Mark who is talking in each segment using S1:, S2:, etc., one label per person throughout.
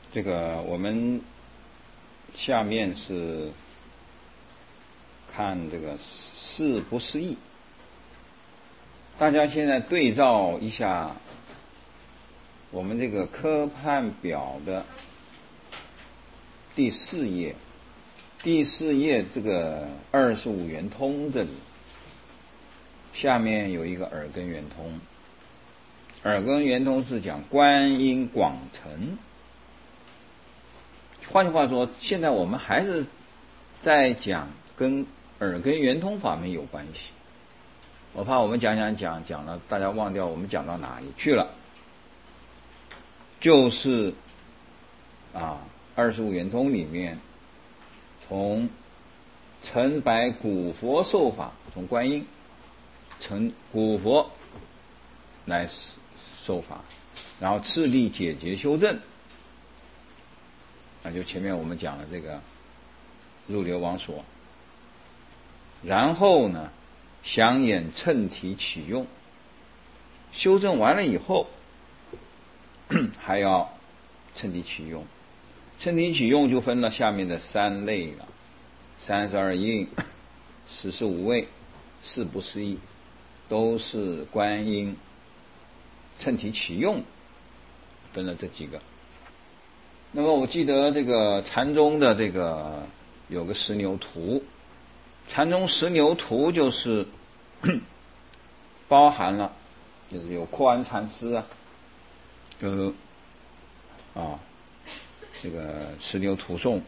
S1: 这个我们下面是看这个是不是义。大家现在对照一下我们这个科判表的第4页，第4页这个25圆通这里，下面有一个耳根圆通。耳根圆通是讲观音广成。换句话说，现在我们还是在讲跟耳根圆通法门有关系。我怕我们讲了，大家忘掉我们讲到哪里去了。就是25圆通里面，从成白古佛受法，从观音成古佛来受法，然后次第解决修正，那就前面我们讲了这个入流王所，然后呢详演称体启用，修正完了以后还要称体启用。称体启用就分了下面的3类了：32应、14无畏、是不是义，都是观音称体启用，分了这几个。那么我记得这个禅宗的这个有个十牛图，禅宗十牛图就是包含了，就是有阔安禅师就是这个十牛图颂。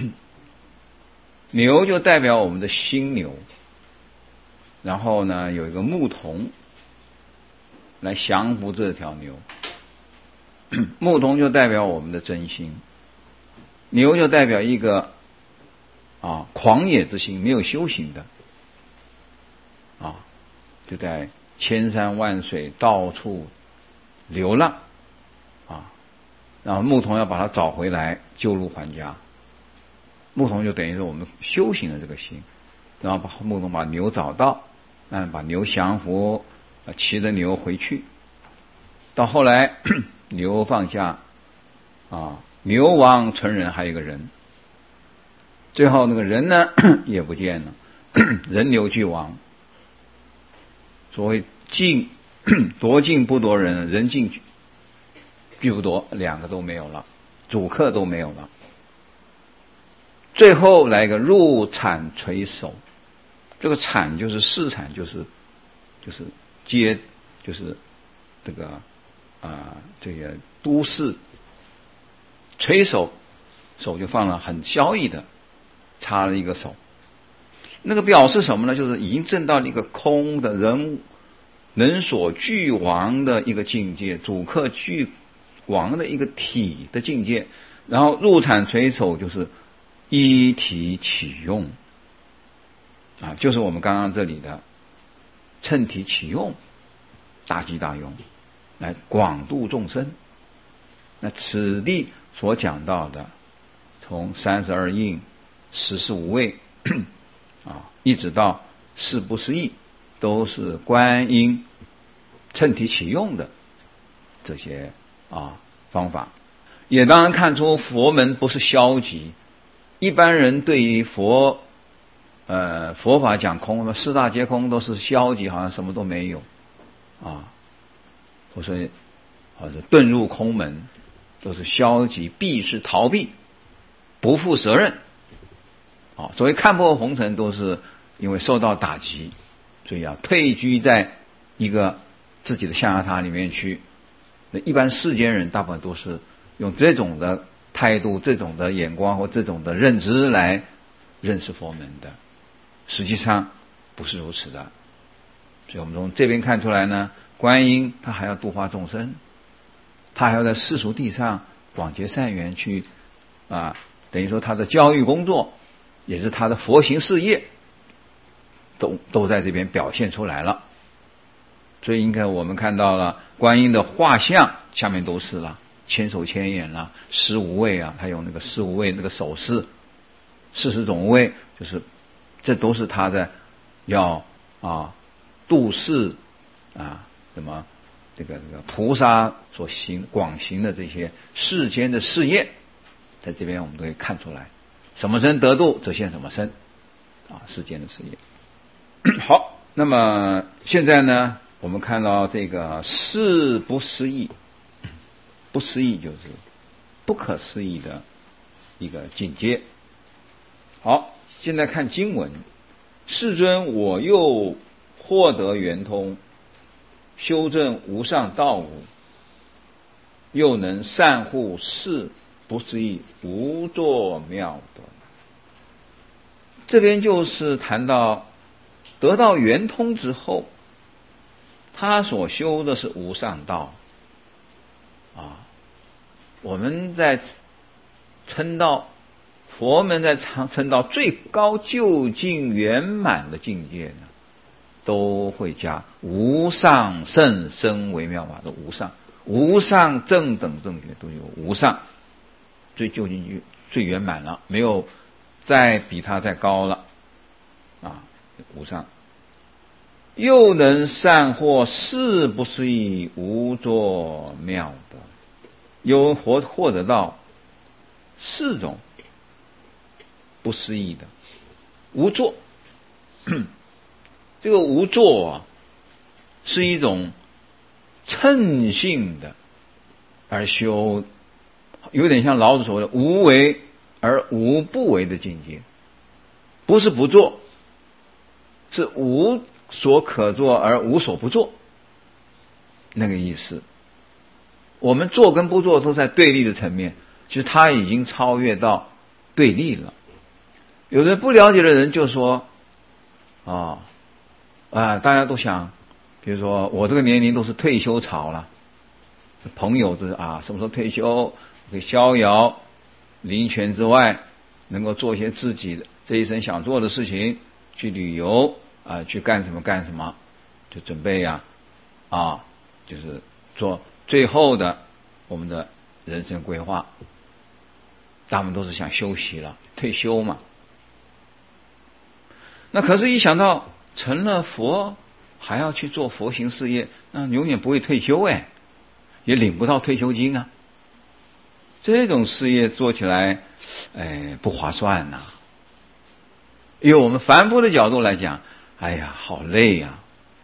S1: 牛就代表我们的心牛，然后呢有一个牧童来降服这条牛，牧童就代表我们的真心，牛就代表一个狂野之心，没有修行的就在千山万水到处流浪然后牧童要把它找回来，救入还家。牧童就等于是我们修行的这个心，然后牧童把牛找到，把牛降服，骑着牛回去。到后来牛放下牛亡存人，还有一个人，最后那个人呢也不见了，人牛俱亡。所谓尽夺尽不夺人，人尽俱不夺，两个都没有了，主客都没有了。最后来一个入产垂手，这个产就是市产，就是街，就是这个这个都市。垂手，手就放了很萧逸的插了一个手，那个表示什么呢？就是已经证到了一个空的人所俱亡的一个境界，主客俱亡的一个体的境界。然后入产垂手就是依体启用就是我们刚刚这里的称体启用，大吉大用，来广度众生。那此地所讲到的，从32应、14无畏一直到是不是义，都是观音称体启用的这些方法。也当然看出佛门不是消极，一般人对于佛法讲空，四大皆空都是消极，好像什么都没有或者遁入空门，都是消极，避是逃避，不负责任所谓看破红尘，都是因为受到打击，所以退居在一个自己的象牙塔里面去。那一般世间人大部分都是用这种的态度、这种的眼光或这种的认知来认识佛门的，实际上不是如此的。所以我们从这边看出来呢，观音他还要度化众生，他还要在世俗地上广结善缘去等于说他的教育工作也是他的佛行事业都在这边表现出来了。所以应该我们看到了观音的画像，下面都是了千手千眼了，十无畏他用那个十无畏那个手势，40种无畏，就是这都是他的要度世什么这个菩萨所广行的这些世间的事业在这边我们都可以看出来，什么身得度则现什么身啊，世间的事业。好，那么现在呢，我们看到这个事不思议，不思议就是不可思议的一个境界。好，现在看经文，世尊，我又获得圆通，修正无上道务，又能善护事不思议无作妙德。这边就是谈到得到圆通之后，他所修的是无上道啊。我们在称道，佛门在称道最高究竟圆满的境界呢，都会加无上甚深微妙法的无上，无上正等正觉都有无上，最究竟最圆满了，没有再比它再高了啊，无上。又能善获事不思议无作妙德，又获得到4种不思议的无作。这个无作啊，是一种称性的而修，有点像老子所谓的无为而无不为的境界，不是不做，是无所可做而无所不做，那个意思。我们做跟不做都在对立的层面，其实他已经超越到对立了。有的不了解的人就说大家都想，比如说我这个年龄都是退休潮了，朋友就是什么时候退休可以逍遥，林泉之外能够做一些自己的这一生想做的事情，去旅游去干什么干什么，就准备就是做最后的我们的人生规划。他们都是想休息了，退休嘛。那可是一想到成了佛还要去做佛行事业，那永远不会退休也领不到退休金啊。这种事业做起来不划算呐。以我们凡夫的角度来讲，好累呀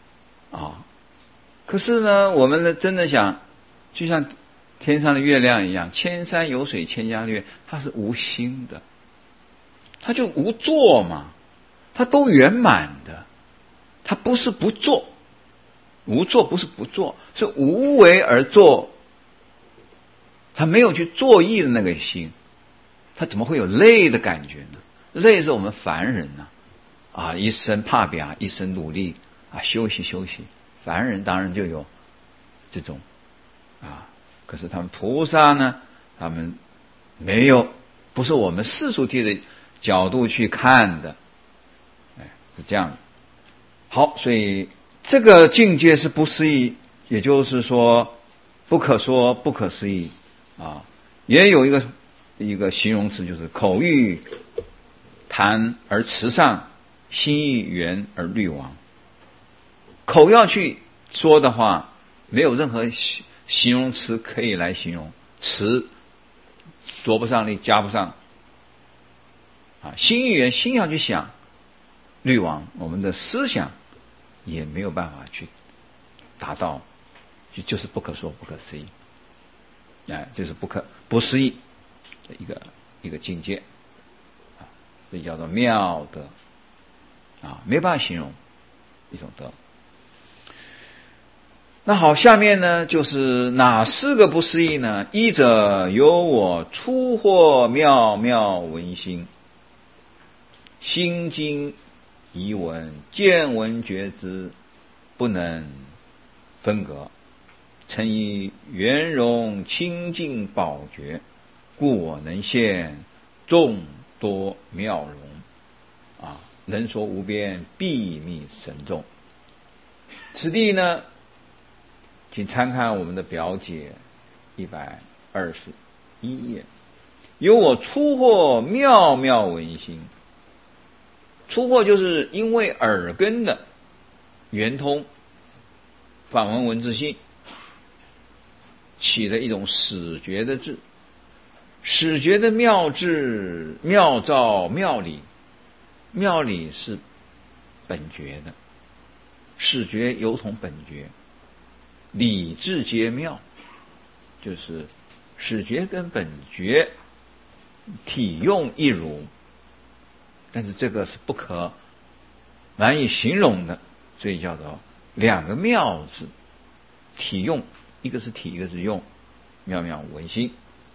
S1: 可是呢，我们真的想，就像天上的月亮一样，千山有水千家月，它是无心的，它就无作嘛，它都圆满的，它不是不做，无作不是不做，是无为而作，他没有去作意的那个心，他怎么会有累的感觉呢？累是我们凡人一生怕表，一生努力休息休息，凡人当然就有这种可是他们菩萨呢，他们没有，不是我们世俗谛的角度去看的，是这样的。好，所以这个境界是不思议，也就是说不可说不可思议也有一个形容词，就是口欲谈而辞上，心欲圆而虑亡。口要去说的话，没有任何形容词可以来形容，词着不上力，加不上心欲圆，心要去想，虑亡，我们的思想也没有办法去达到，就是不可说不可思议，就是不思议的一个境界所以叫做妙德没办法形容一种德。那好，下面呢就是哪4个不思议呢？一者有我初获妙妙闻心，心经疑闻见闻觉知不能分隔，诚以圆融清净宝觉，故我能现众多妙容能说无边秘密神众。此地呢，请参看我们的表解121页。有我初获妙妙闻心，初获就是因为耳根的圆通，法门闻自性起了一种始觉的智， 始觉的妙智、妙照、妙理，妙理是本觉的，始觉犹同本觉，理智皆妙，就是始觉跟本觉体用一如，但是这个是不可难以形容的，所以叫做两个妙字，体用，一个是体，一个是用，妙妙无闻心。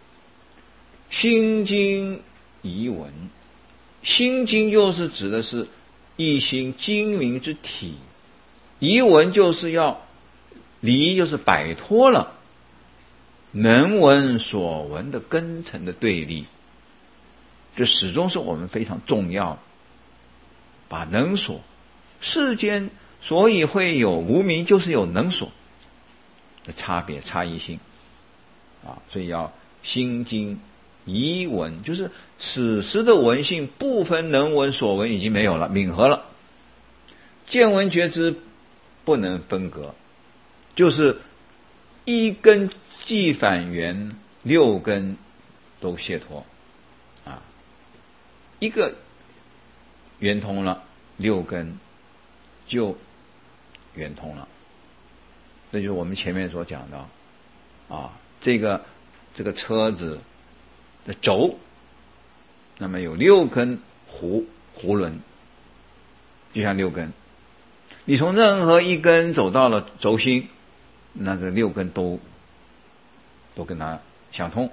S1: 心经疑闻，心经就是指的是一心精明之体，疑闻就是要离，就是摆脱了能闻所闻的根尘的对立，这始终是我们非常重要，把能所，世间所以会有无明，就是有能所的差别差异性啊，所以要心经疑闻，就是此时的闻性不分能闻所闻已经没有了，泯合了，见闻觉知不能分隔，就是一根即返原，六根都解脱啊，一个圆通了，六根就圆通了。这就是我们前面所讲的啊，这个车子的轴，那么有六根弧轮，就像六根，你从任何一根走到了轴心，那这六根都跟它相通。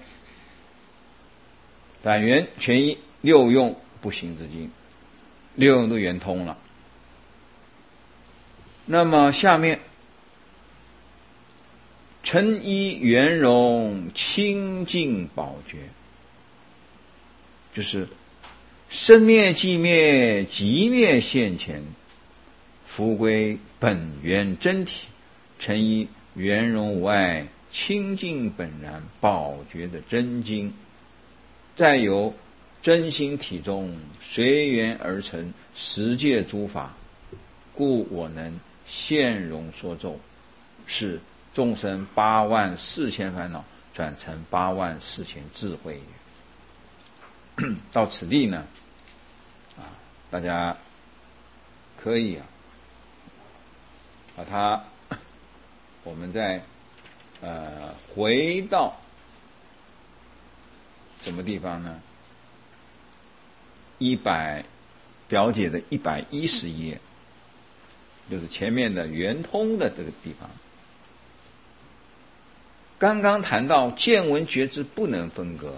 S1: 反圆全一，六用不行之经，六用都圆通了。那么下面尘依圆融清净宝觉，就是生灭寂灭即灭现前，复归本源真体，尘依圆融无碍清净本然宝觉的真经，再由真心体中随缘而成十界诸法，故我能现容说咒，是众生84000烦恼转成84000智慧也。到此地呢，大家可以把它，我们再回到什么地方呢？表姐的110页，就是前面的圆通的这个地方。刚刚谈到见闻觉知不能分隔，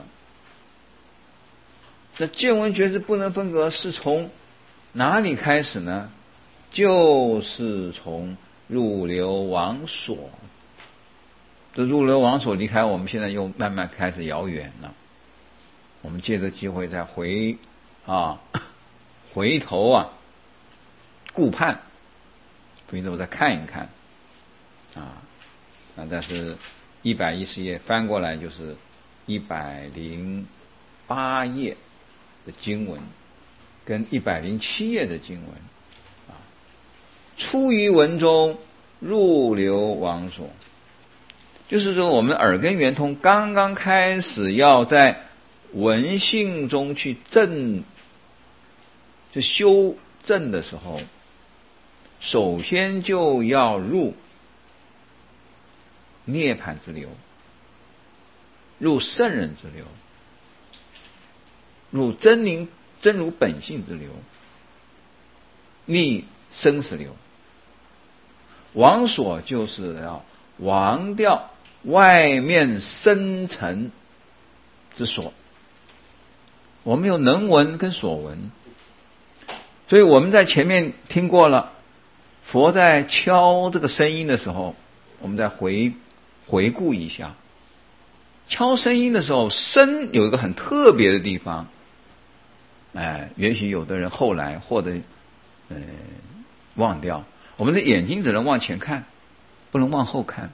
S1: 这见闻觉知不能分隔是从哪里开始呢？就是从入流往所。这入流往所离开我们现在又慢慢开始遥远了，我们借着机会再回头顾盼，回头再看一看但是110页翻过来就是108页的经文跟107页的经文出于文中入流往所，就是说我们耳根圆通刚刚开始要在文性中去修正的时候，首先就要入涅槃之流，入圣人之流，入真如本性之流，逆生死流。往所就是要亡掉外面深层之所，我们有能闻跟所闻，所以我们在前面听过了，佛在敲这个声音的时候，我们再回顾一下，敲声音的时候，声有一个很特别的地方，也许有的人后来或者忘掉，我们的眼睛只能往前看，不能往后看。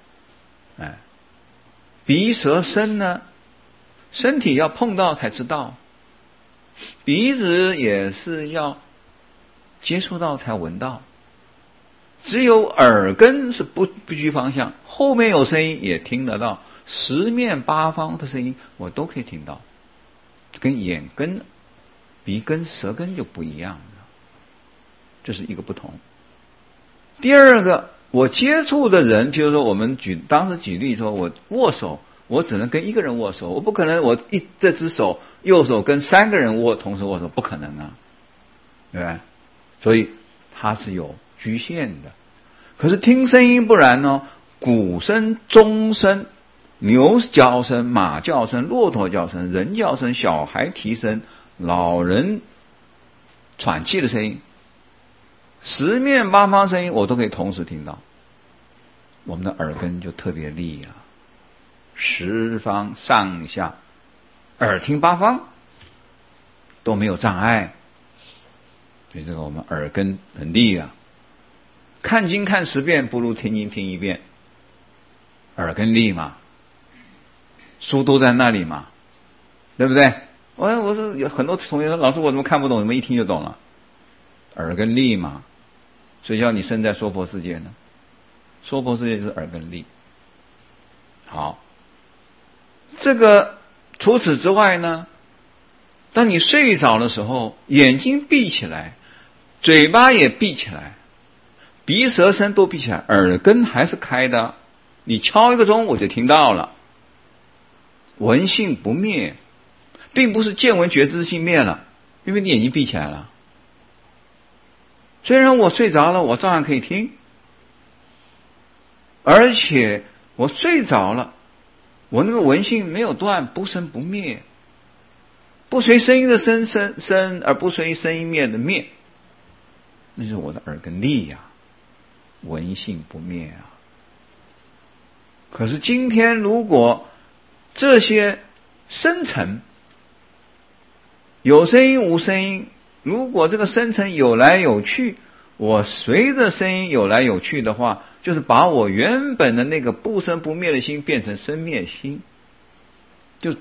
S1: 鼻舌身呢，身体要碰到才知道，鼻子也是要接触到才闻到，只有耳根是不居方向，后面有声音也听得到， 十面八方的声音我都可以听到，跟眼根、鼻根、舌根就不一样了，这是一个不同。第二个，我接触的人，譬如说我们当时举例说，我握手，我只能跟一个人握手，我不可能这只手右手跟3个人同时握手，不可能啊，对吧？所以它是有局限的。可是听声音不然呢，鼓声、钟声、牛叫声、马叫声、骆驼叫声、人叫声、小孩啼声、老人喘气的声音，十面八方声音我都可以同时听到。我们的耳根就特别利啊，十方上下耳听八方都没有障碍，所以这个我们耳根很利啊。看经看10遍不如听经听1遍，耳根利嘛，书都在那里嘛，对不对？我说有很多同学说，老师我怎么看不懂，怎么一听就懂了？耳根利嘛，所以叫你身在娑婆世界呢，娑婆世界就是耳根利。好，这个除此之外呢，当你睡着的时候，眼睛闭起来，嘴巴也闭起来，鼻舌身都闭起来，耳根还是开的，你敲一个钟我就听到了，闻性不灭，并不是见闻觉知性灭了，因为你眼睛闭起来了。虽然我睡着了，我照样可以听，而且我睡着了，我那个闻性没有断，不生不灭，不随声音的生，而不随声音灭的灭，那是我的耳根利呀，闻性不灭啊。可是今天如果这些声尘有声音无声音，如果这个声尘有来有去，我随着声音有来有去的话，就是把我原本的那个不生不灭的心变成生灭心，就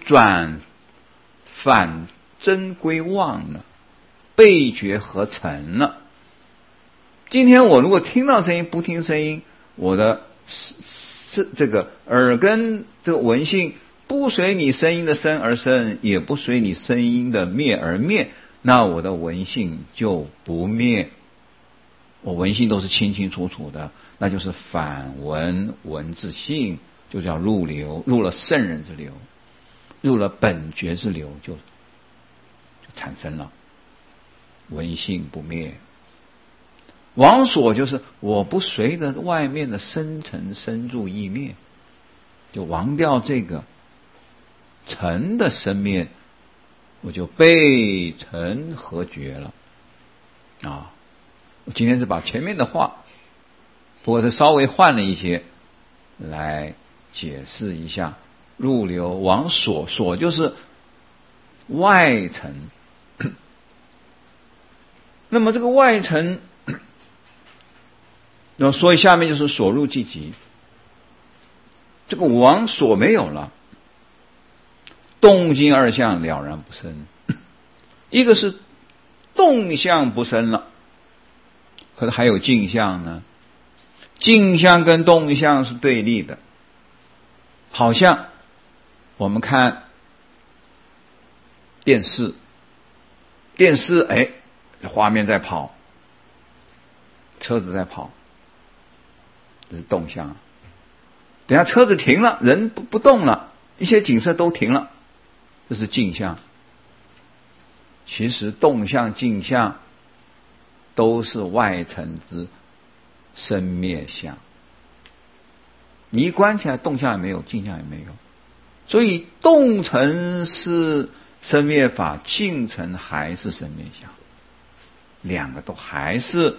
S1: 反真归妄了，背觉合成了。今天我如果听到声音不听声音，我的这个耳根这个闻性不随你声音的生而生，也不随你声音的灭而灭，那我的闻性就不灭，我闻性都是清清楚楚的，那就是反闻闻自性，就叫入流，入了圣人之流，入了本觉之流，就产生了闻性不灭。王所就是我不随着外面的生尘生住意灭，就忘掉这个尘的生灭，我就被尘合觉了啊！我今天是把前面的话，不过是稍微换了一些来解释一下。入流往所，所就是外尘。那么这个外尘，所以下面就是所入即极。这个往所没有了，动静二相了然不生。一个是动相不生了，可是还有静相呢。静相跟动相是对立的，好像我们看电视，画面在跑，车子在跑，这是动相。等下车子停了，人不动了，一些景色都停了，这是静相。其实动相静相都是外尘之生灭相，你一关起来，动相也没有，静相也没有。所以动尘是生灭法，静尘还是生灭相，两个都还是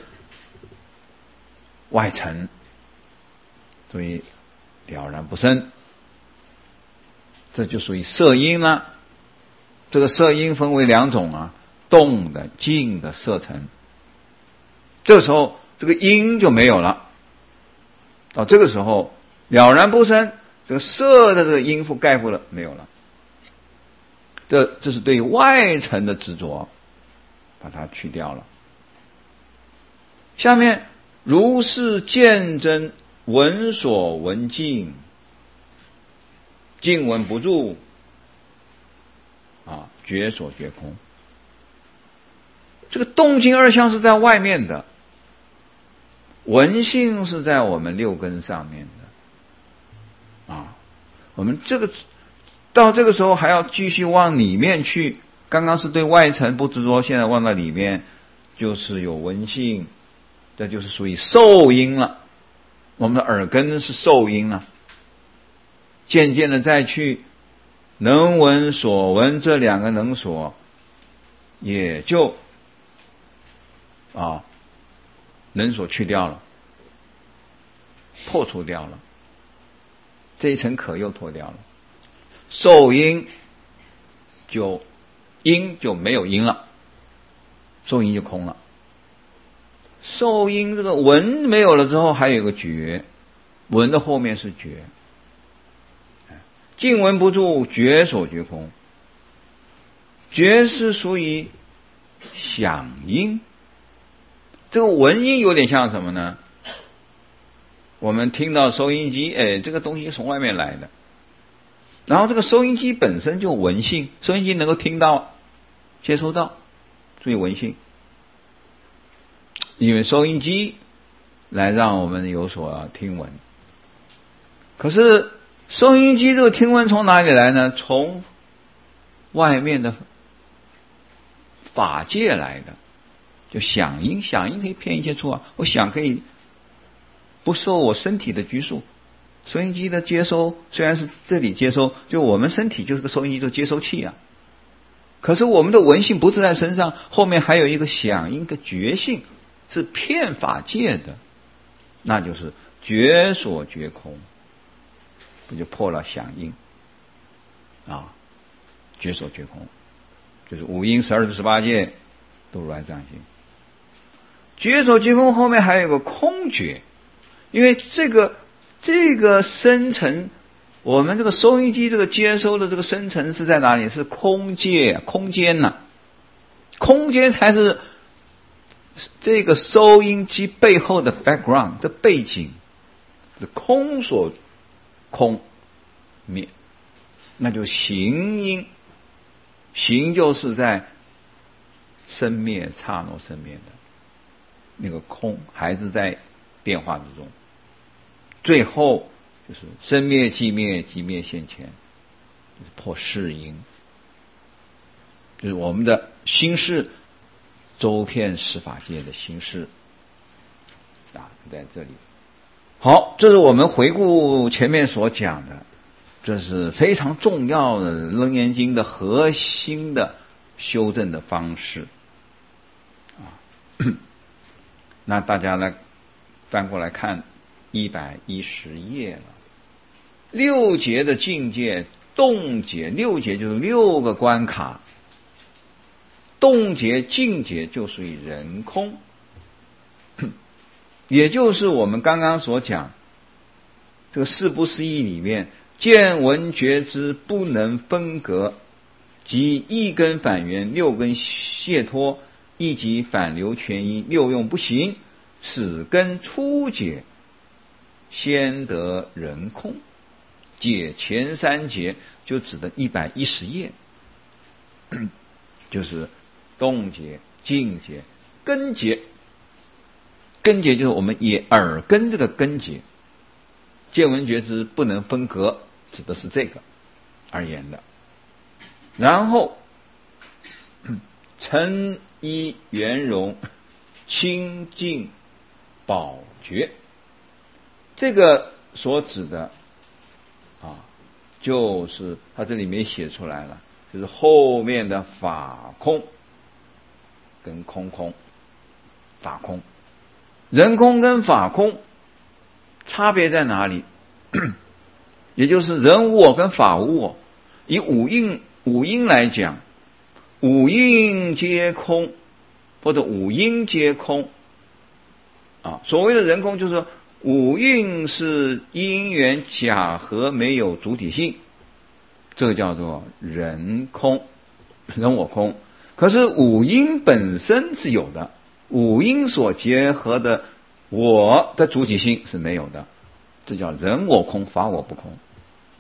S1: 外尘，所以了然不生。这就属于色音了。这个色音分为2种啊，动的、静的色尘。这个时候这个音就没有了，到这个时候了然不生，这个色的这个音符盖覆了，没有了。这是对外尘的执着，把它去掉了。下面如是见真，闻所闻尽， 静闻不住啊，觉所觉空。这个动静二相是在外面的，闻性是在我们六根上面的啊。我们这个到这个时候还要继续往里面去，刚刚是对外层不执着，现在往到里面就是有闻性，这就是属于受因了。我们的耳根是受因了，渐渐的再去能闻所闻，这两个能所也就能所去掉了，破除掉了，这一层壳又脱掉了，受因就没有因了，受因就空了。受因这个闻没有了之后，还有一个觉，闻的后面是觉，静闻不住，觉所觉空。觉是属于响音，这个闻音有点像什么呢？我们听到收音机，这个东西从外面来的，然后这个收音机本身就闻性，收音机能够听到、接收到，所以闻性。因为收音机来让我们有所听闻，可是收音机这个听闻从哪里来呢？从外面的法界来的，就响音，响音可以骗一切处啊。我想可以不受我身体的拘束，收音机的接收虽然是这里接收，就我们身体就是个收音机的接收器啊。可是我们的闻性不是在身上，后面还有一个响音的觉性，是骗法界的，那就是觉所觉空，不就破了响应啊？觉所觉空，就是五阴12度18界都如来藏性。觉所觉空后面还有个空觉，因为这个深层，我们这个收音机这个接收的这个深层是在哪里？是空界，空间呐、空间才是这个收音机背后的 background 的背景，是空所空灭，那就行因，行就是在生灭刹那生灭的那个空，还是在变化之中，最后就是生灭寂灭，寂灭现前，就是破世因，就是我们的心事周遍十法界的心事啊，在这里。好，这是我们回顾前面所讲的，这是非常重要的《楞严经》的核心的修正的方式啊。那大家来翻过来看110页了。六劫的境界，动劫，六劫就是6个关卡。动劫、静劫就属于人空，也就是我们刚刚所讲这个四不思议里面，见闻觉知不能分隔，即一根反缘，六根解脱，一即反流全一，六用不行，此根初解，先得人空。解前3劫就指的110页，就是动劫、静劫、根劫。根劫就是我们以耳根这个根劫，见闻觉知不能分隔，指的是这个而言的。然后成一圆融清净宝觉，这个所指的就是他这里面写出来了，就是后面的法空跟空空，法空，人空跟法空差别在哪里？也就是人无我跟法无我。以五蕴来讲，五蕴皆空，或者五因皆空啊。所谓的人空，就是说五蕴是因缘假合，没有主体性，这个叫做人空，人我空。可是五因本身是有的，五因所结合的我的主体性是没有的，这叫人我空，法我不空。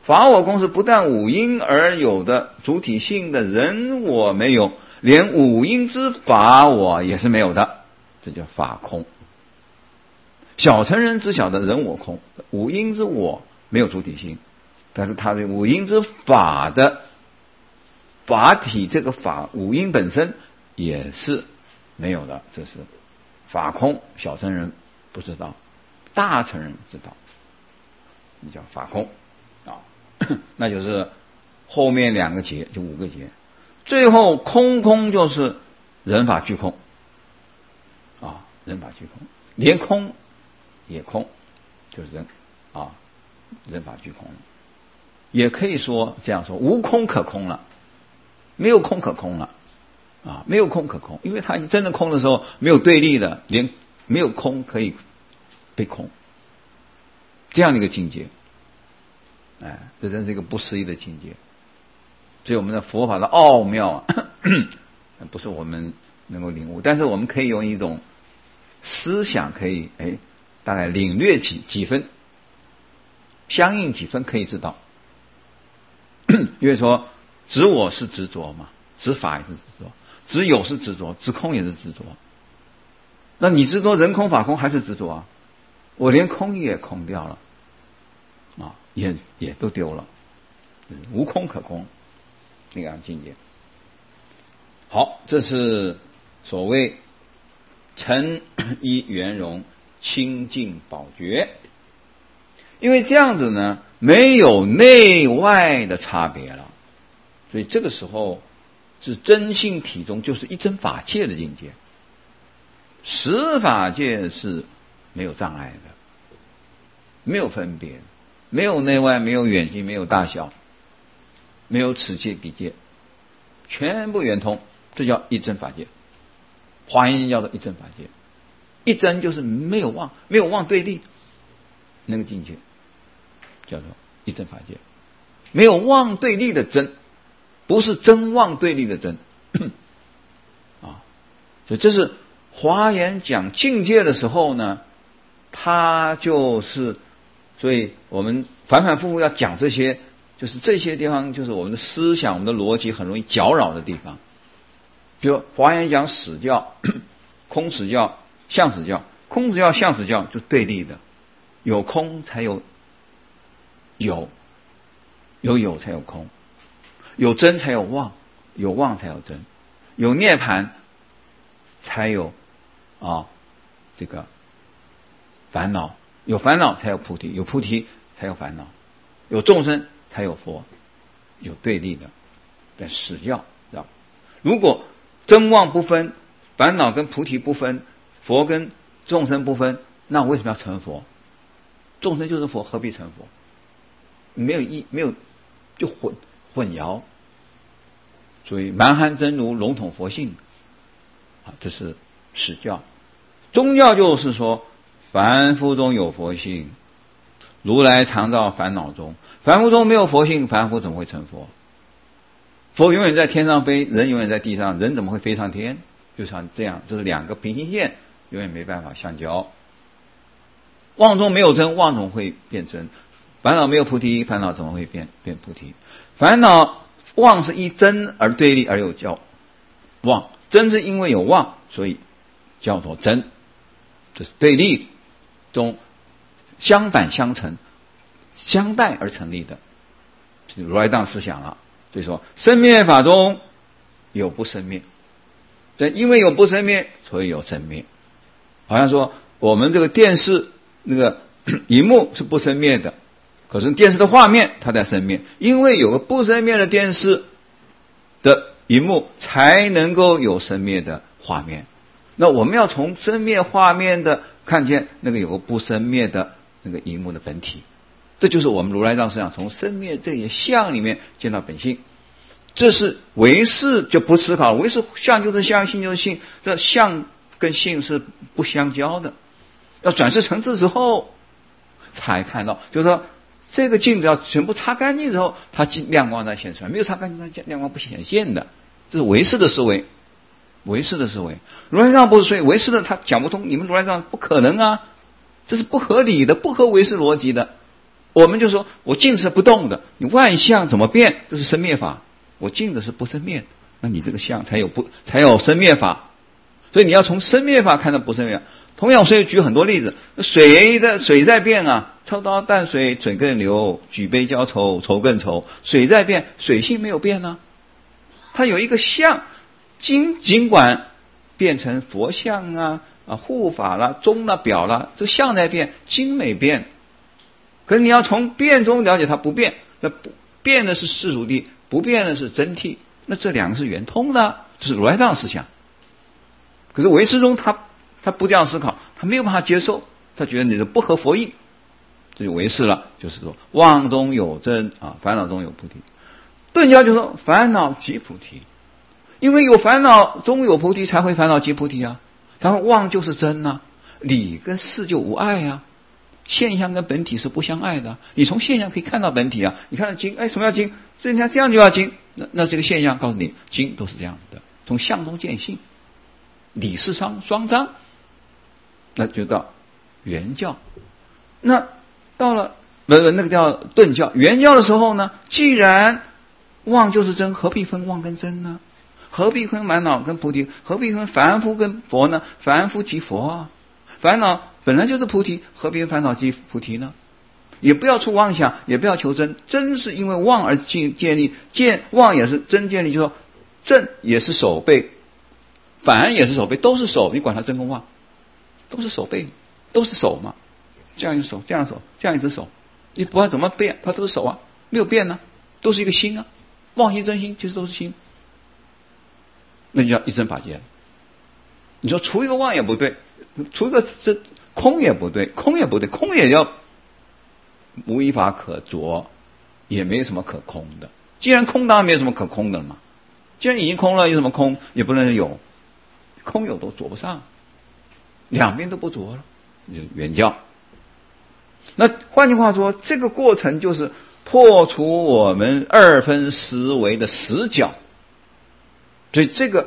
S1: 法我空是不但五因而有的主体性的人我没有，连五因之法我也是没有的，这叫法空。小乘人知晓的人我空，五因之我没有主体性，但是他对五因之法的法体，这个法五因本身也是没有的，这是法空。小乘人不知道，大乘人知道，你叫法空啊，那就是后面两个劫，就五个劫，最后空就是人法俱空啊，人法俱空，连空也空，就是人啊，人法俱空了。也可以说这样说，无空可空了，没有空可空了啊，没有空可空，因为它真的空的时候没有对立的，连没有空可以被空，这样的一个境界，哎，这真是一个不思议的境界。所以我们的佛法的奥妙啊，不是我们能够领悟，但是我们可以用一种思想，可以大概领略几分，相应几分可以知道。因为说执我是执着嘛，执法也是执着，执有是执着，执空也是执着。那你执着人空法空还是执着啊？我连空也空掉了啊，也都丢了，无空可空那样境界。好，这是所谓诚依圆融清净宝觉。因为这样子呢，没有内外的差别了，所以这个时候是真性体中就是一真法界的境界。实法界是没有障碍的，没有分别，没有内外，没有远近，没有大小，没有此界彼界，全部圆通，这叫一真法界。华严经叫做一真法界，一真就是没有妄，没有妄对立，那个境界叫做一真法界，没有妄对立的真，不是真妄对立的真啊。所以这是华严讲境界的时候呢，它就是，所以我们反反复复要讲这些，就是这些地方就是我们的思想、我们的逻辑很容易搅扰的地方。比如华严讲实教、空实教、相实教，空实教、相实教就对立的，有空才有有才有空，有真才有妄，有妄才有真，有涅槃才有这个烦恼，有烦恼才有菩提，有菩提才有烦恼，有众生才有佛，有对立的，在实教。如果真妄不分，烦恼跟菩提不分，佛跟众生不分，那为什么要成佛？众生就是佛，何必成佛？没有就混淆。所以蛮含真如笼统佛性啊，这是实教。宗教就是说凡夫中有佛性，如来常照烦恼中，凡夫中没有佛性，凡夫怎么会成佛？佛永远在天上飞，人永远在地上，人怎么会飞上天？就像这样，这是两个平行线，永远没办法相交。妄中没有真，妄怎么会变真？烦恼没有菩提，烦恼怎么会变菩提？烦恼妄是依真而对立而有叫妄，真是因为有妄，所以叫做真，这是对立中相反相成、相待而成立的，是如来藏思想了。所以说生灭法中有不生灭，但因为有不生灭，所以有生灭。好像说我们这个电视那个荧幕是不生灭的，可是电视的画面它在生灭，因为有个不生灭的电视的荧幕才能够有生灭的画面。那我们要从生灭画面的看见那个有个不生灭的那个荧幕的本体，这就是我们如来藏思想从生灭这些相里面见到本性。这是唯识就不思考，唯识相就是相，性就是性，这相跟性是不相交的，要转世成智之后才看到，就是说这个镜子要全部擦干净之后，它亮光才显出来，没有擦干净它亮光不显现的，这是唯识的思维。唯识的思维，如来藏不是，所以唯识的他讲不通，你们如来藏不可能啊，这是不合理的，不合唯识逻辑的。 我们就说我静是不动的，你万象怎么变？这是生灭法。我静的是不生灭，那你这个相才有生灭法。所以你要从生灭法看到不生灭法。同样，所以举很多例子，水在变啊，抽刀淡水，水更流；举杯浇愁，愁更愁。水在变，水性没有变啊，它有一个相，尽管变成佛像啊、护法啦、宗啦、表啦，这相在变，经没变。可是你要从变中了解它不变，那不变的是世俗谛，不变的是真谛，那这两个是圆通的，这是如来藏思想。可是唯识宗他不这样思考，他没有办法接受，他觉得你是不合佛意，这就唯识了。就是说妄中有真啊，烦恼中有菩提。顿教就说烦恼即菩提，因为有烦恼中有菩提，才会烦恼即菩提啊。然后妄就是真啊，理跟事就无碍啊，现象跟本体是不相碍的。你从现象可以看到本体啊，你看到经，什么叫经？所以你看这样就要经，那这个现象告诉你，经都是这样的，从相中见性，理事双彰。那就到圆教，那到了那个叫顿教。圆教的时候呢，既然妄就是真，何必分妄跟真呢？何必分烦恼跟菩提？何必分凡夫跟佛呢？凡夫即佛啊，烦恼本来就是菩提，何必烦恼即菩提呢？也不要出妄想，也不要求真，真是因为妄而建立，妄也是真建立，就是说正也是守背，反也是守背，都是守，你管它真跟妄，都是守背，都是守嘛，这样一只手，这样手，这样一只手，你不管怎么变，它都是手啊，没有变呢，都是一个心啊，妄心真心其实都是心，那就叫一真法界。你说除一个妄也不对，除一个这空也不对，空也不对，空也要无一法可着，也没什么可空的。既然空，当然没有什么可空的了嘛。既然已经空了，有什么空也不能有，空有都着不上。两边都不着了，就是圆教。那换句话说，这个过程就是破除我们二分思维的死角。所以这个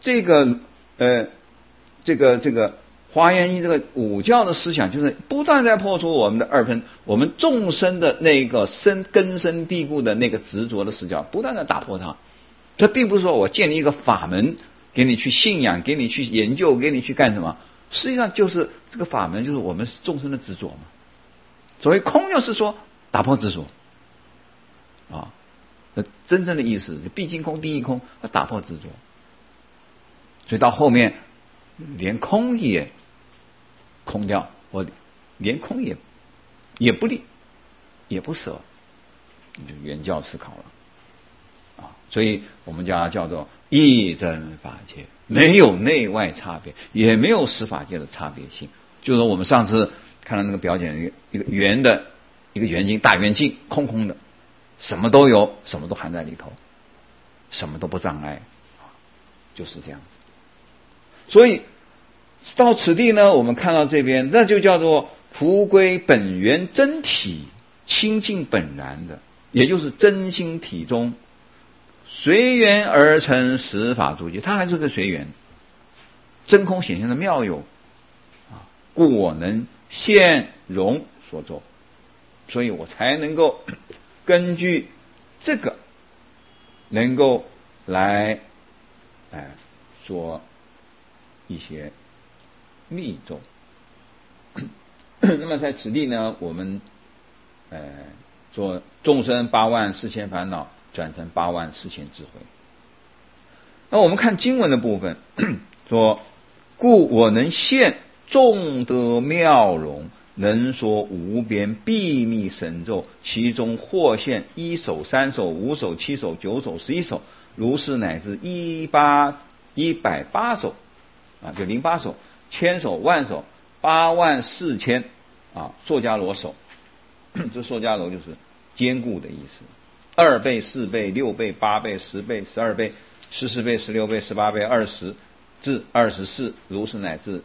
S1: 华严经这个五教的思想，就是不断在破除我们的二分，我们众生的那个根深蒂固的那个执着的死角，不断的打破它。这并不是说我建立一个法门给你去信仰，给你去研究，给你去干什么。实际上就是这个法门，就是我们众生的执着嘛。所谓空，就是说打破执着啊。那真正的意思，毕竟空，定义空，要打破执着。所以到后面，连空也空掉，我连空也不立，也不舍，你就圆教思考了啊。所以我们叫做一真法界。没有内外差别，也没有十法界的差别性。就是说我们上次看到那个表演，一个圆的一个圆镜，大圆镜，空空的，什么都有，什么都含在里头，什么都不障碍，就是这样子。所以到此地呢，我们看到这边，那就叫做复归本源真体，清净本然的，也就是真心体中随缘而成十法诸界，它还是个随缘，真空显现的妙有啊，故我能现容所作，所以我才能够根据这个能够来说一些密咒。那么在此地呢，我们说众生84000烦恼转成84000智慧。那我们看经文的部分，说故我能现众德妙容，能说无边秘密神咒，其中或现1首、3首、5首、7首、9首、11首，如是乃至108首啊，就08首、1000首、万首、84000啊，硕迦罗手。这硕迦罗就是坚固的意思，2倍、4倍、6倍、8倍、10倍、12倍、14倍、16倍、18倍、20至24，如是乃至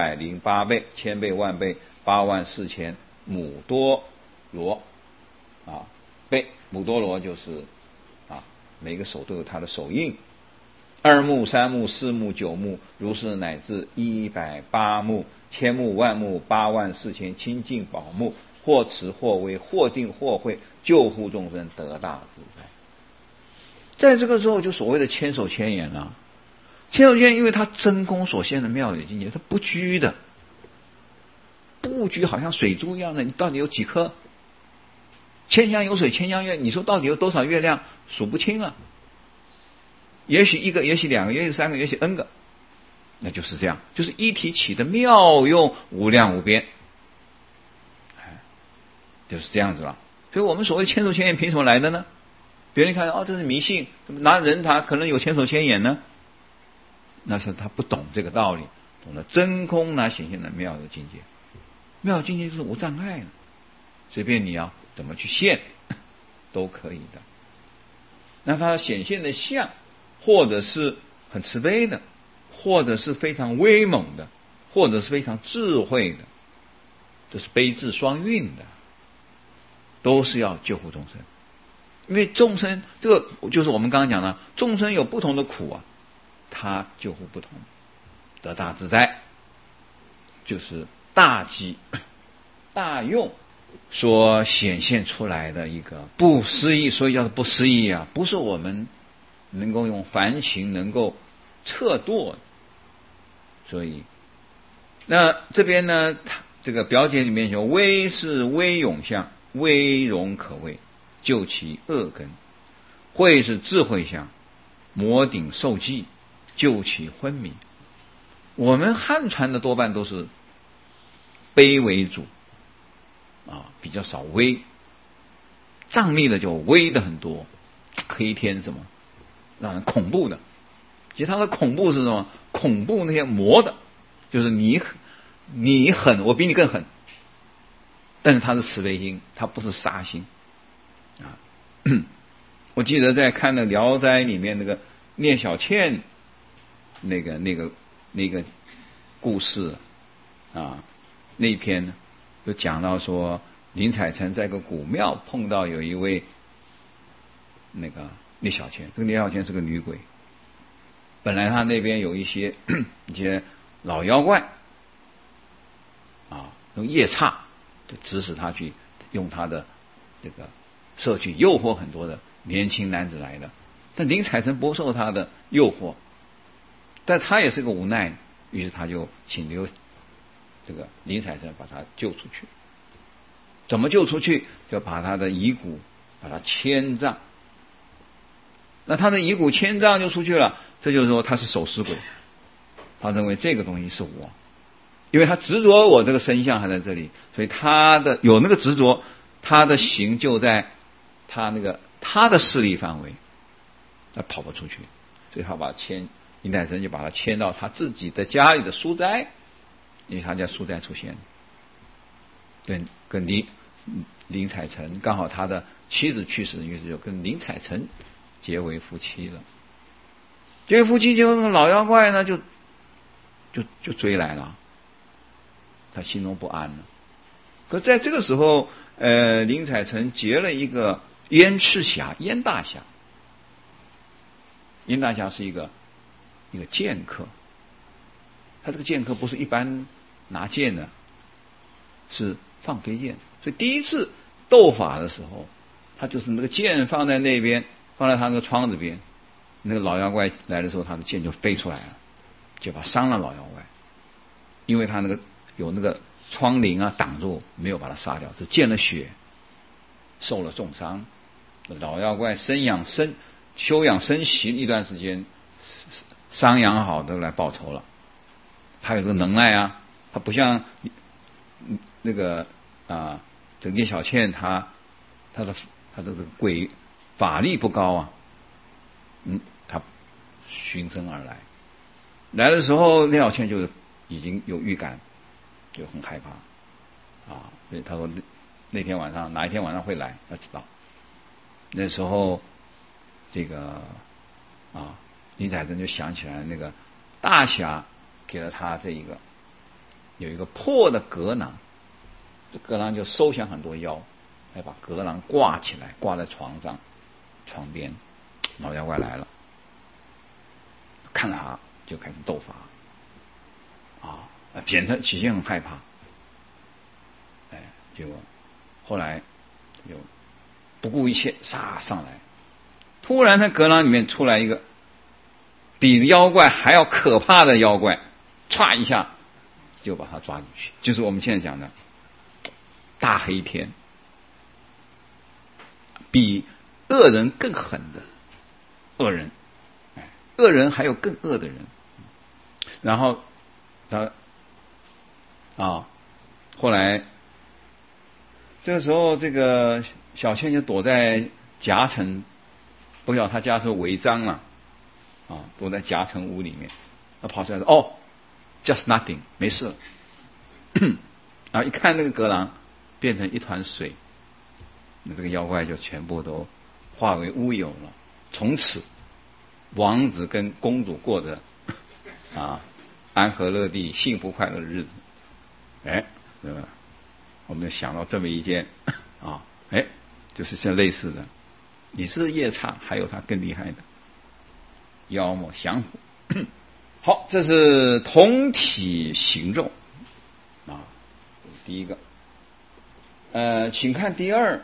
S1: 108倍、1000倍、万倍、84000母多罗啊倍。母多罗就是每个手都有它的手印，2目、3目、4目、9目，如是乃至108目、1000目、万目、84000清净宝目， 或慈或威，或定或慧，救护众生，得大自在。在这个时候，就所谓的千手千眼了。千手千眼，因为他真空所现的妙有境界，它不拘的，不拘，好像水珠一样的。你到底有几颗？千江有水千江月，你说到底有多少月亮？数不清了。也许一个，也许两个，也许三个，也许 n 个，那就是这样，就是一体起的妙用无量无边，就是这样子了。所以我们所谓千手千眼凭什么来的呢？别人看哦，这是迷信，哪人他可能有千手千眼呢？那是他不懂这个道理，懂了真空呢显现的妙有境界。妙有境界就是无障碍的，随便你要怎么去现都可以的。那它显现的相，或者是很慈悲的，或者是非常威猛的，或者是非常智慧的，这是悲智双运的，都是要救护众生。因为众生这个就是我们刚刚讲的，众生有不同的苦啊，他救护不同，得大自在，就是大机大用所显现出来的一个不思议，所以叫做不思议啊，不是我们能够用凡情能够测度的。所以那这边呢，这个表解里面说，威是威勇相，威容可畏，救其恶根；慧是智慧相，摩顶受记，救其昏迷。我们汉传的多半都是悲为主啊，比较少威。藏密的就威的很多，黑天什么让人恐怖的。其实它的恐怖是什么？恐怖那些魔的，就是你狠，我比你更狠。但是它是慈悲心，它不是杀心啊。我记得在看那《聊斋》里面那个聂小倩那个故事啊，那一篇呢就讲到说，林采臣在个古庙碰到有一位那个聂小倩，这个聂小倩是个女鬼。本来他那边有一些老妖怪啊，用夜叉就指使他去用他的这个社去诱惑很多的年轻男子来的，但林采臣不受他的诱惑，但他也是个无奈，于是他就请留这个林采臣把他救出去。怎么救出去？就把他的遗骨把他迁葬。那他的遗骨迁葬就出去了，这就是说他是守尸鬼，他认为这个东西是我，因为他执着我这个身相还在这里，所以他的有那个执着，他的行就在他的势力范围，他跑不出去，所以他把林采臣就把他迁到他自己的家里的书斋，因为他家书斋出现，跟林采臣刚好他的妻子去世，于是就跟林采臣结为夫妻了。结为夫妻，结果那个老妖怪呢就追来了，他心中不安了。可在这个时候，林采臣结了一个燕赤霞，燕大侠。燕大侠是一个剑客，他这个剑客不是一般拿剑的，是放飞剑。所以第一次斗法的时候，他就是那个剑放在那边，放在他那个窗子边，那个老妖怪来的时候，他的剑就飞出来了，就把伤了老妖怪。因为他有那个窗棂啊挡住，没有把他杀掉，只见了血，受了重伤。老妖怪休养生息一段时间，伤养好都来报仇了。他有个能耐啊，他不像那个这聂小倩，他的这个鬼法力不高啊，他循声而来。来的时候，聂小倩就已经有预感，就很害怕啊。所以他说那天晚上哪一天晚上会来，他知道。那时候这个林采臣就想起来那个大侠给了他有一个破的革囊，这革囊就收降很多妖，还把革囊挂起来，挂在床边。老妖怪来了，看了他就开始斗法起先很害怕，结果后来就不顾一切杀上来，突然在阁廊里面出来一个比妖怪还要可怕的妖怪，歘一下就把他抓进去，就是我们现在讲的大黑天，比恶人更狠的恶人，恶人还有更恶的人。然后他后来这个时候，这个小倩就躲在夹层，不晓得他家是违章了躲在夹层屋里面，他跑出来说just nothing， 没事了。然后一看那个阁廊变成一团水，那这个妖怪就全部都化为乌有了。从此王子跟公主过着安和乐地幸福快乐的日子。对吧？我们就想到这么一件就是像类似的，你是夜叉，还有他更厉害的妖魔降伏。好，这是同体形肉第一个。请看第二。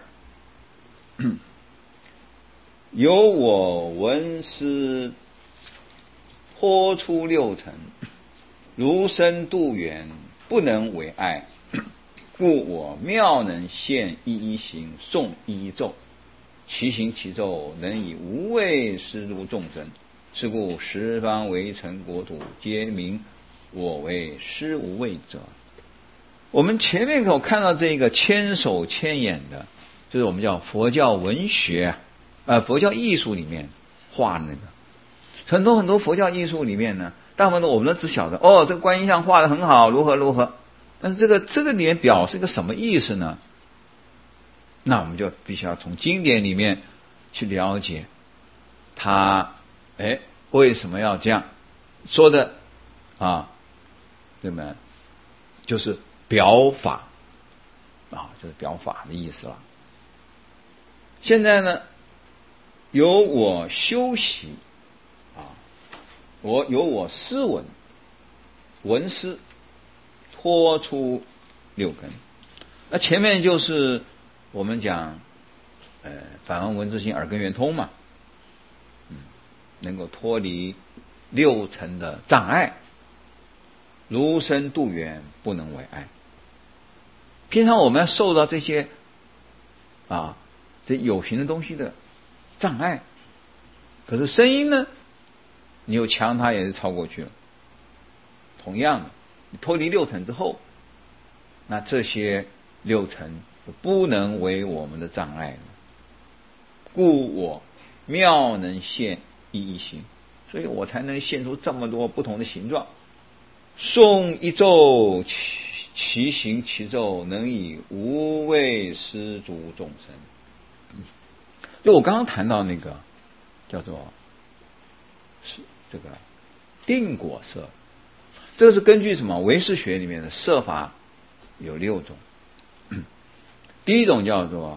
S1: 有我闻思脱出六尘，如身度远，不能为爱，故我妙能现一一行，诵一一咒，其行其咒，能以无畏施入众生。是故十方围城国土，皆名我为施无畏者。我们前面所看到这个千手千眼的，就是我们叫佛教文学佛教艺术里面画那个。很多佛教艺术里面呢，大部分我们都只晓得这个观音像画得很好，如何如何，但是这个里面表示一个什么意思呢？那我们就必须要从经典里面去了解它为什么要这样说的对吗？就是表法就是表法的意思了。现在呢，由我修习由我思闻，闻思脱出六根。那前面就是我们讲反闻闻自性耳根圆通嘛，能够脱离六尘的障碍，如身度远，不能为爱。平常我们要受到这些这有形的东西的障碍，可是声音呢，你有强它也是超过去了。同样的，你脱离六尘之后，那这些六尘不能为我们的障碍了。故我妙能现一一行，所以我才能现出这么多不同的形状。诵一咒，其行其咒，能以无畏施足众生。就我刚刚谈到那个叫做这个定果色，这个是根据什么？唯识学里面的色法有6种。第一种叫做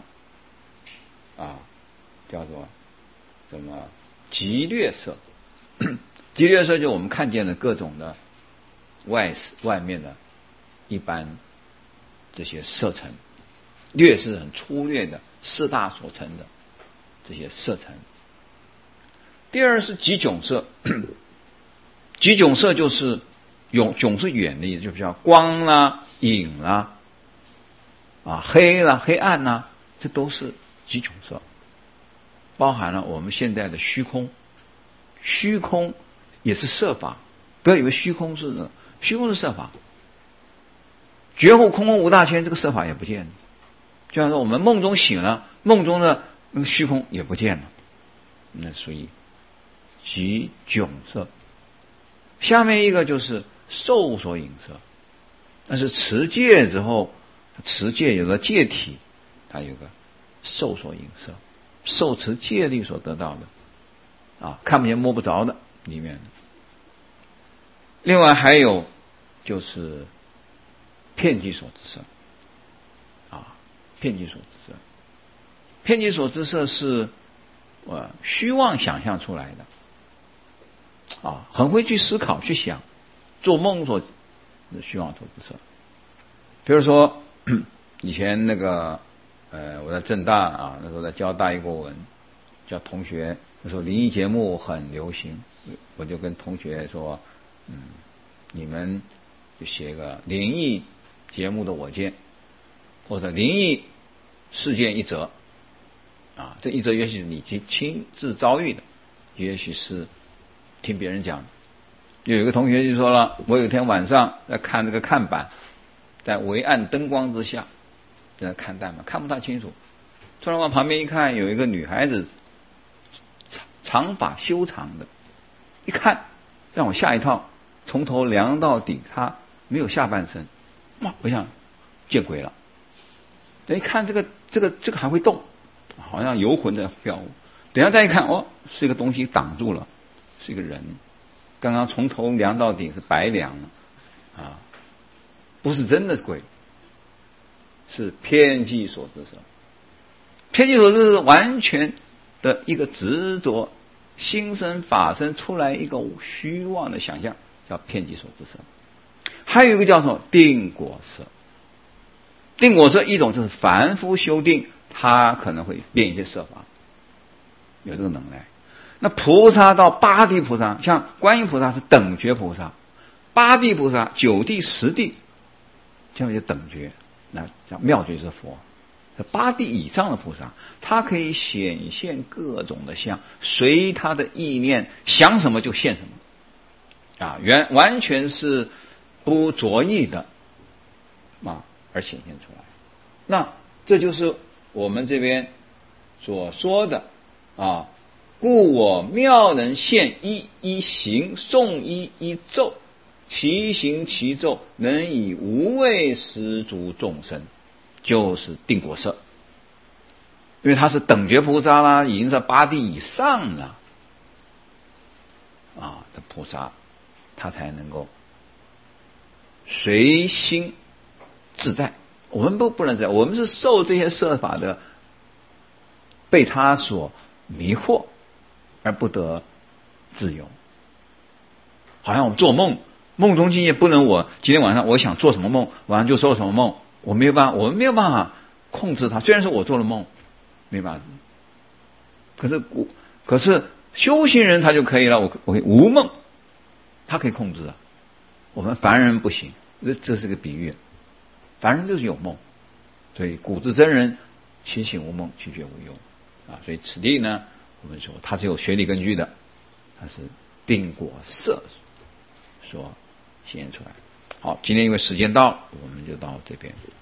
S1: 什么极劣色。极劣色就是我们看见的各种的外面的一般这些色尘，劣是很粗略的4大所成的这些色尘。第二是极迥色。极迥色就是迥是远的意思，就比较光啦、影啦、黑啦、黑暗啦，这都是极迥色，包含了我们现在的虚空。虚空也是色法，不要以为虚空是色法。觉悟空空无大千，这个色法也不见了。就像说我们梦中醒了，梦中的那个虚空也不见了，那属于极迥色。下面一个就是受所引色，但是持戒之后，持戒有了戒体，它有个受所引色，受持戒力所得到的看不见摸不着的里面。另外还有就是遍计所知色遍计所知色。遍计所知色是虚妄想象出来的很会去思考去想，做梦所虚妄所知色。比如说以前那个我在正大啊，那时候在教大一国文，教同学，那时候灵异节目很流行，我就跟同学说，你们就写一个灵异节目的我见，或者灵异事件一则，啊，这一则也许是你亲自遭遇的，也许是听别人讲的。有一个同学就说了，我有一天晚上在看这个看板，在微暗灯光之下在看看板，看不大清楚，突然往旁边一看，有一个女孩子长发修长的，一看让我吓一跳，从头量到底，她没有下半身，哇！我想见鬼了。一看这个还会动，好像游魂在飘舞。等一下再一看，哦，是一个东西挡住了，是一个人。刚刚从头量到底是白量了啊，不是真的鬼，是偏激所致色。偏激所致是完全的一个执着，心生法生出来一个虚妄的想象，叫偏激所致色。还有一个叫做定果色。定果色一种就是凡夫修定，他可能会变一些色法，有这个能耐。那菩萨到八地菩萨，像观音菩萨是等觉菩萨，八地菩萨、九地、十地，这样就等觉。那叫妙觉是佛。八地以上的菩萨，他可以显现各种的相，随他的意念想什么就现什么，啊，完全是不着意的啊而显现出来。那这就是我们这边所说的啊。故我妙能现一一行，诵一一咒，其行其咒，能以无畏施诸众生，就是定果色。因为他是等觉菩萨啦，已经在八地以上了啊的菩萨，他才能够随心自在。我们不能这样，我们是受这些色法的，被他所迷惑而不得自由。好像我们做梦，梦中境界不能我今天晚上我想做什么梦，晚上就做什么梦，我们没有办法控制它。虽然说我做了梦，没办法，可是修行人他就可以了，我可以无梦，他可以控制啊。我们凡人不行，这是个比喻。凡人就是有梦，所以古之真人其醒无梦，其觉无忧啊。所以此地呢，我们说它是有学理根据的，它是定果色所显现出来。好，今天因为时间到了，我们就到这边。